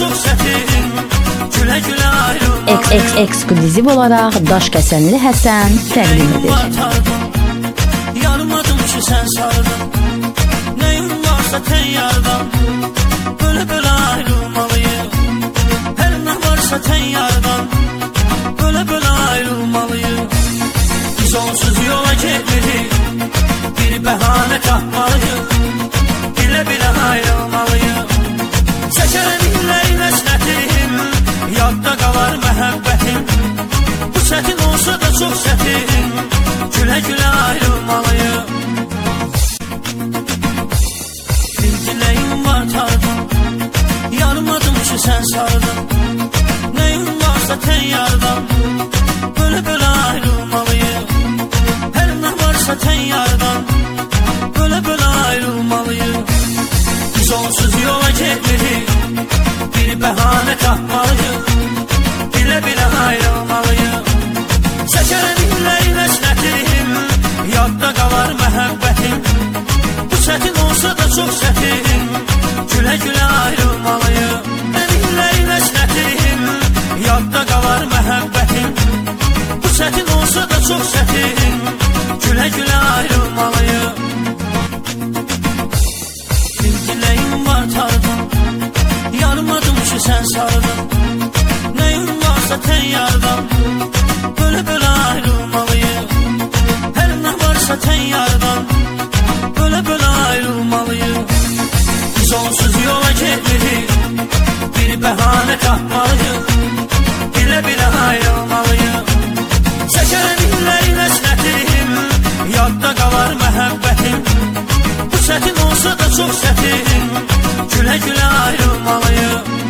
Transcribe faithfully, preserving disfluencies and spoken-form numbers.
çok çətin, gülə gülə ayrılmalıyıq. X X ekskluziv olaraq Daşkəsənli Həsən təqdim edir. Yanmadım ki sən sardın, neyim varsa tən yardan, böyle böyle ayrılmalıyıq. Hər nə varsa tən yardan, böyle böyle ayrılmalıyıq. Biz onsuz yola getmirik, bir bəhanə tapmalıyıq, bilə bilə ayrılmalıyıq. Çəkərəm illərin əsnətim, yadda qalar məhəbbətim. Bu çətin olsa da çox çətin, gülə gülə ayrılmalıyıq. Bir diləyim var tardım, yanmadım ki sən sardın, neyim varsa tən yardan, böyle böyle ayrılmalıyıq. Hər nə varsa tən yardan, böyle böyle ayrılmalıyıq. Biz onsuz yola getmirik, bir bəhanə tapmalıyıq, bilə bilə ayrılmalıyıq. Çəkərəm illərin əsnətim, yadda qalar məhəbbətim. Bu çətin olsa da çox çətin, gülə gülə ayrılmalıyıq. İllərin əsnətim, yadda qalar məhəbbətim. Bu çətin olsa da çox çətin, gülə gülə ayrılmalıyıq. Bir diləyim var tardım, yanmadım ki sən sardın, neyim varsa tən yardan, böyle böyle ayrılmalıyıq. Hər nə varsa tən yardan, böyle böyle ayrılmalıyıq. Biz onsuz yola getmirik, bir bəhanə tapmalıyıq, bilə bilə ayrılmalıyıq. Çəkərəm illərin əsnətim, yadda qalar məhəbbətim. Bu çətin olsa da çox çətin, gülə gülə ayrılmalıyıq.